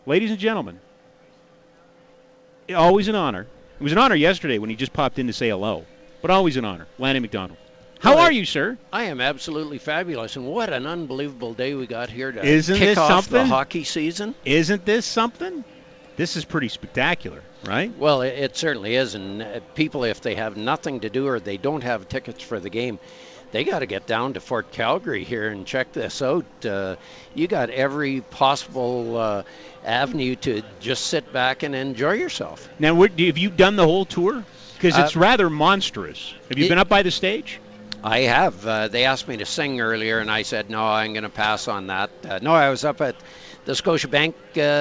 Ladies and gentlemen, always an honor. It was an honor yesterday when he just popped in to say hello, but always an honor. Lanny McDonald. How Well, are you, sir? I am absolutely fabulous, and what an unbelievable day we got here to Isn't kick this off the something? hockey season. Isn't this something? This is pretty spectacular, right? Well, it certainly is, and people, if they have nothing to do or they don't have tickets for the game, they got to get down to Fort Calgary here and check this out. You got every possible avenue to just sit back and enjoy yourself. Now, have you done the whole tour? Because it's rather monstrous. Have you been up by the stage? I have. They asked me to sing earlier, and I said, no, I'm going to pass on that. No, I was up at the Scotiabank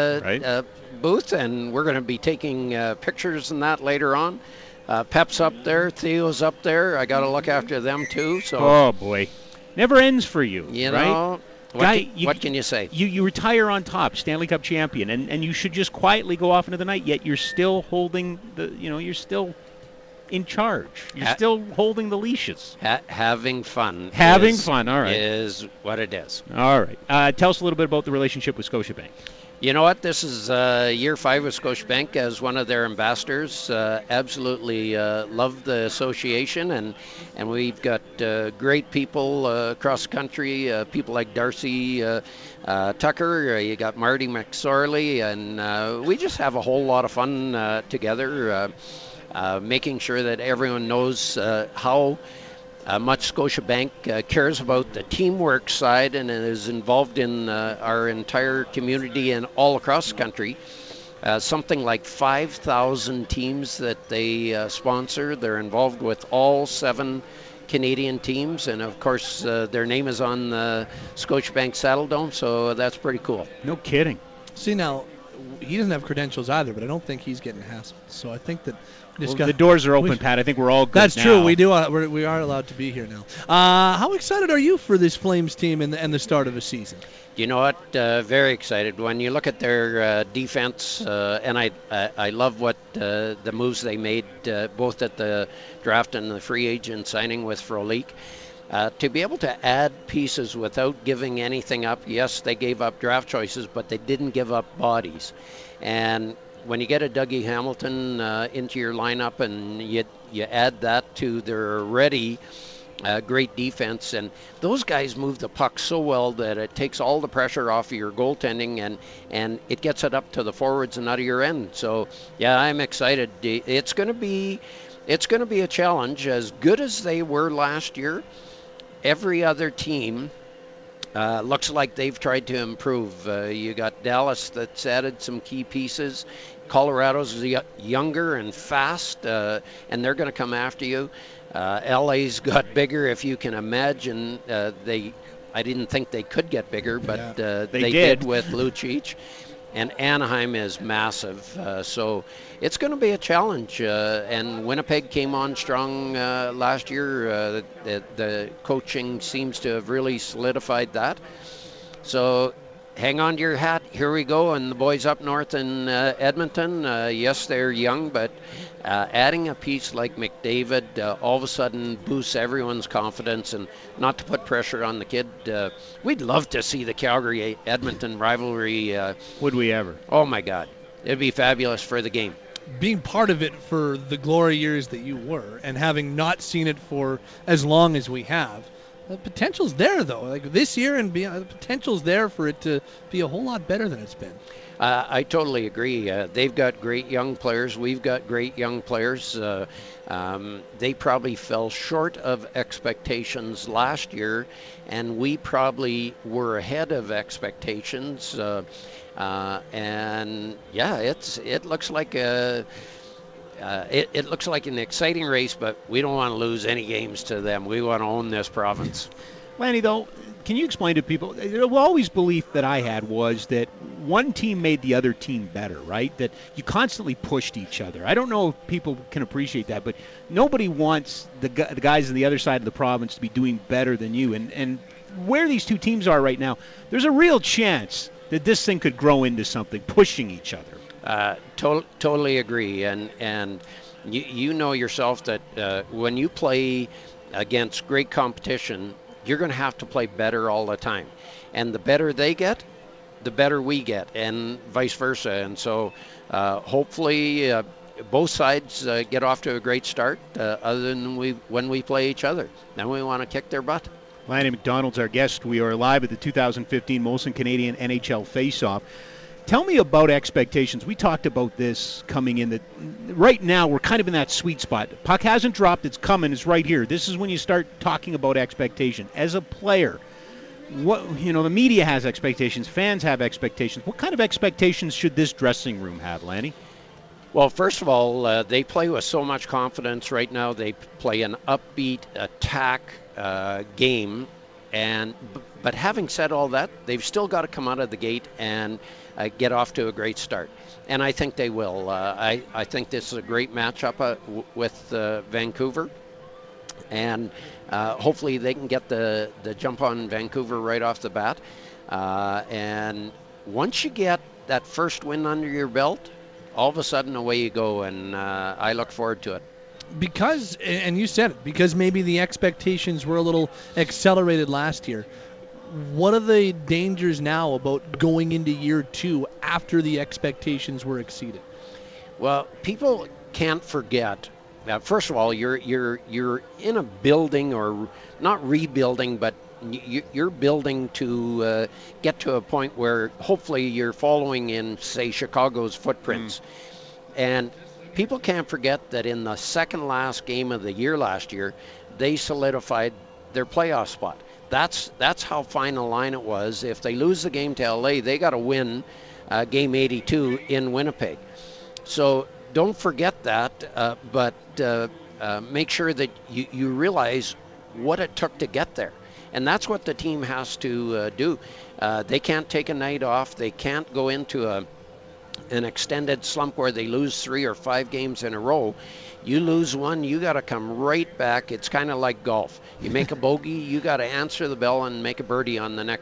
booth, and we're going to be taking pictures and that later on. Pep's up there. Theo's up there. I got to look after them, too. So. Oh, boy. Never ends for you, you right? Know, what can you say? You retire on top, Stanley Cup champion, and you should just quietly go off into the night, yet you're still holding you're still in charge. You're still holding the leashes. Having fun. Having fun, all right. Is what it is. All right. Tell us a little bit about the relationship with Scotiabank. You know what? This is year 5 with Scotiabank as one of their ambassadors. Absolutely love the association, and we've got great people across the country, people like Darcy Tucker, you got Marty McSorley, and we just have a whole lot of fun together, making sure that everyone knows how much Scotiabank cares about the teamwork side and is involved in our entire community and all across the country. Something like 5,000 teams that they sponsor. They're involved with all 7 Canadian teams, and of course their name is on the Scotiabank Saddle Dome, so that's pretty cool. No kidding. See, now, he doesn't have credentials either, but I don't think he's getting hassled. So I think that the doors are open, Pat. I think we're all good. That's now. true. We are allowed to be here now. How excited are you for this Flames team and the start of the season? You know what? Very excited. When you look at their defense, and I love what the moves they made, both at the draft and the free agent signing with Frolik. To be able to add pieces without giving anything up. Yes, they gave up draft choices, but they didn't give up bodies. And when you get a Dougie Hamilton into your lineup and you add that to their already great defense, and those guys move the puck so well that it takes all the pressure off of your goaltending and it gets it up to the forwards and out of your end. So yeah, I'm excited. It's going to be a challenge. As good as they were last year, every other team looks like they've tried to improve. You got Dallas that's added some key pieces. Colorado's younger and fast, and they're going to come after you. LA's got bigger, if you can imagine. I didn't think they could get bigger, but they did with Lucic. And Anaheim is massive, so it's going to be a challenge. And Winnipeg came on strong last year. The coaching seems to have really solidified that. So hang on to your hat. Here we go. And the boys up north in Edmonton, yes, they're young, but adding a piece like McDavid all of a sudden boosts everyone's confidence. And not to put pressure on the kid, we'd love to see the Calgary-Edmonton rivalry. Would we ever? Oh, my God. It'd be fabulous for the game. Being part of it for the glory years that you were and having not seen it for as long as we have, the potential's there, though. Like this year and beyond, the potential's there for it to be a whole lot better than it's been. I totally agree. They've got great young players. We've got great young players. They probably fell short of expectations last year, and we probably were ahead of expectations. And yeah, it looks like it looks like an exciting race, but we don't want to lose any games to them. We want to own this province. Lanny, though, can you explain to people, the always belief that I had was that one team made the other team better, right? That you constantly pushed each other. I don't know if people can appreciate that, but nobody wants the guys on the other side of the province to be doing better than you. And where these two teams are right now, there's a real chance that this thing could grow into something, pushing each other. Totally agree. And you know yourself that when you play against great competition, you're going to have to play better all the time. And the better they get, the better we get, and vice versa. And so hopefully both sides get off to a great start, other than when we play each other. Then we want to kick their butt. Lanny McDonald's our guest. We are live at the 2015 Molson Canadian NHL Face-Off. Tell me about expectations. We talked about this coming in. That right now we're kind of in that sweet spot. Puck hasn't dropped. It's coming. It's right here. This is when you start talking about expectation. As a player, the media has expectations. Fans have expectations. What kind of expectations should this dressing room have, Lanny? Well, first of all, they play with so much confidence right now. They play an upbeat attack game, but having said all that, they've still got to come out of the gate and get off to a great start, and I think they will. I think this is a great matchup with Vancouver, and hopefully they can get the jump on Vancouver right off the bat. And once you get that first win under your belt, all of a sudden away you go, and I look forward to it. Because, and you said it, because maybe the expectations were a little accelerated last year. What are the dangers now about going into year two after the expectations were exceeded? Well, people can't forget. First of all, you're in a building, or not rebuilding, but you're building to get to a point where hopefully you're following in, say, Chicago's footprints. And people can't forget that in the second last game of the year last year, they solidified their playoff spot. That's how fine a line it was. If they lose the game to LA, they got to win game 82 in Winnipeg. So don't forget that, but make sure that you realize what it took to get there. And that's what the team has to do. They can't take a night off. They can't go into an extended slump where they lose 3 or 5 games in a row. You lose one, you got to come right back. It's kind of like golf. You make a bogey, you got to answer the bell and make a birdie on the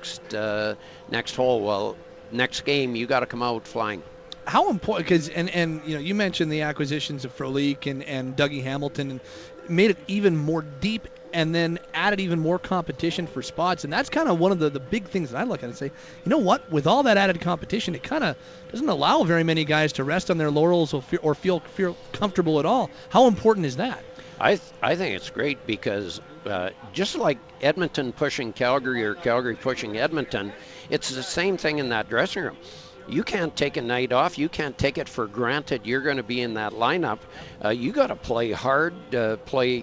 next hole. Well, next game, you got to come out flying. How important? Because and you mentioned the acquisitions of Frolik and Dougie Hamilton, and made it even more deep, and then added even more competition for spots. And that's kind of one of the big things that I look at and say, you know what? With all that added competition, it kind of doesn't allow very many guys to rest on their laurels or feel comfortable at all. How important is that? I think it's great because just like Edmonton pushing Calgary or Calgary pushing Edmonton, it's the same thing in that dressing room. You can't take a night off. You can't take it for granted you're going to be in that lineup. You got to play hard, play.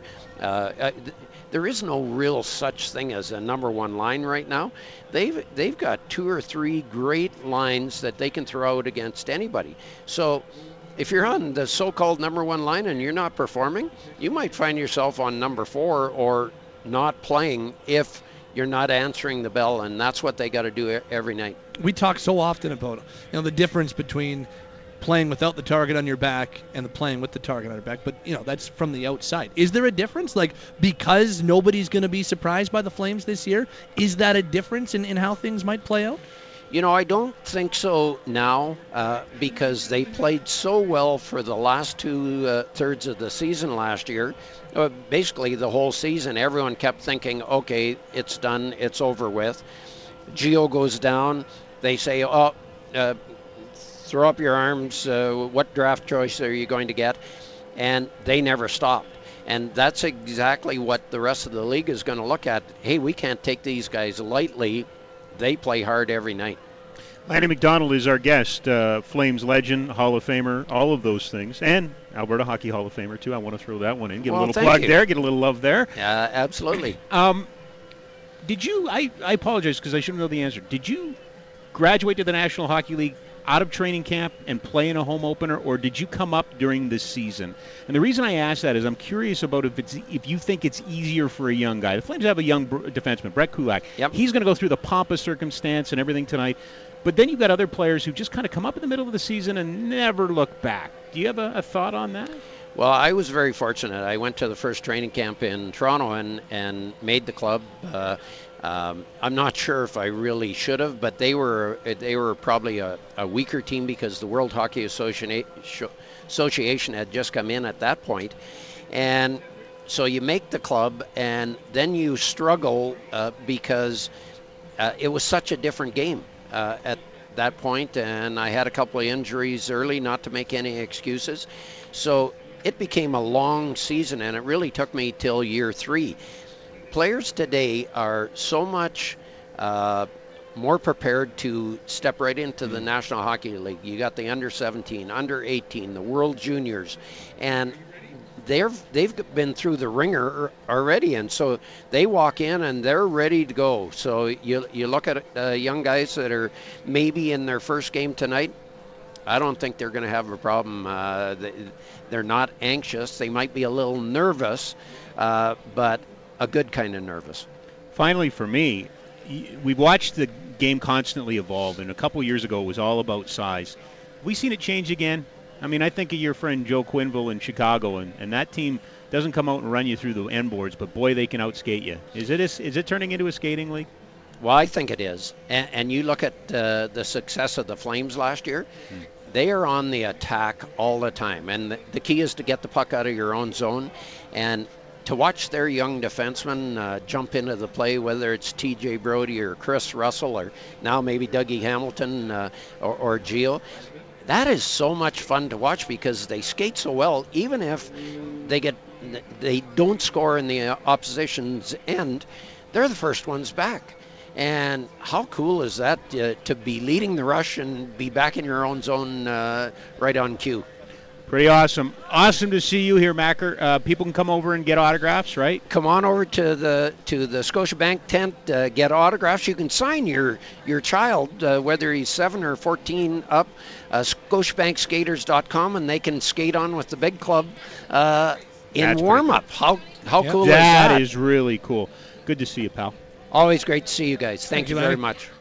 There is no real such thing as a number one line right now. They've got 2 or 3 great lines that they can throw out against anybody. So if you're on the so-called number one line and you're not performing, you might find yourself on number 4 or not playing if you're not answering the bell, and that's what they got to do every night. We talk so often about the difference between playing without the target on your back and the playing with the target on your back, but that's from the outside. Is there a difference? Like, because nobody's going to be surprised by the Flames this year, is that a difference in how things might play out? I don't think so now because they played so well for the last 2/3 of the season last year. Basically, the whole season, everyone kept thinking, okay, it's done, it's over with. Gio goes down. They say, throw up your arms. What draft choice are you going to get? And they never stopped. And that's exactly what the rest of the league is going to look at. Hey, we can't take these guys lightly. They play hard every night. Lanny McDonald is our guest, Flames legend, Hall of Famer, all of those things, and Alberta Hockey Hall of Famer, too. I want to throw that one in. Get a little plug there, get a little love there. Absolutely. Did you, I apologize because I shouldn't know the answer, did you graduate to the National Hockey League out of training camp and play in a home opener, or did you come up during the season? And the reason I ask that is I'm curious about if you think it's easier for a young guy. The Flames have a young defenseman, Brett Kulak. Yep. He's going to go through the pomp of circumstance and everything tonight. But then you've got other players who just kind of come up in the middle of the season and never look back. Do you have a thought on that? Well, I was very fortunate. I went to the first training camp in Toronto and made the club. I'm not sure if I really should have, but they were probably a weaker team because the World Hockey Association had just come in at that point. And so you make the club, and then you struggle because it was such a different game. that point, and I had a couple of injuries early, not to make any excuses. So it became a long season, and it really took me till year 3. Players today are so much more prepared to step right into the National Hockey League. You got the under 17, under 18, the World Juniors, and they've been through the ringer already, and so they walk in and they're ready to go. So you look at young guys that are maybe in their first game tonight. I don't think they're going to have a problem. They're not anxious. They might be a little nervous, but a good kind of nervous. Finally, for me, we've watched the game constantly evolve, and a couple years ago it was all about size. Have we seen it change again? I mean, I think of your friend Joe Quenneville in Chicago, and that team doesn't come out and run you through the end boards, but boy, they can outskate you. Is it turning into a skating league? Well, I think it is. And you look at the success of the Flames last year. They are on the attack all the time, and the key is to get the puck out of your own zone. And to watch their young defensemen jump into the play, whether it's T.J. Brodie or Chris Russell or now maybe Dougie Hamilton or Gio, that is so much fun to watch because they skate so well. Even if they don't score in the opposition's end, they're the first ones back. And how cool is that to be leading the rush and be back in your own zone right on cue? Pretty awesome. Awesome to see you here, Macker. People can come over and get autographs, right? Come on over to the Scotiabank tent, get autographs. You can sign your child, whether he's 7 or 14 up, scotiabankskaters.com, and they can skate on with the big club in warm-up. Cool. How cool is that? That is really cool. Good to see you, pal. Always great to see you guys. Thank you very much.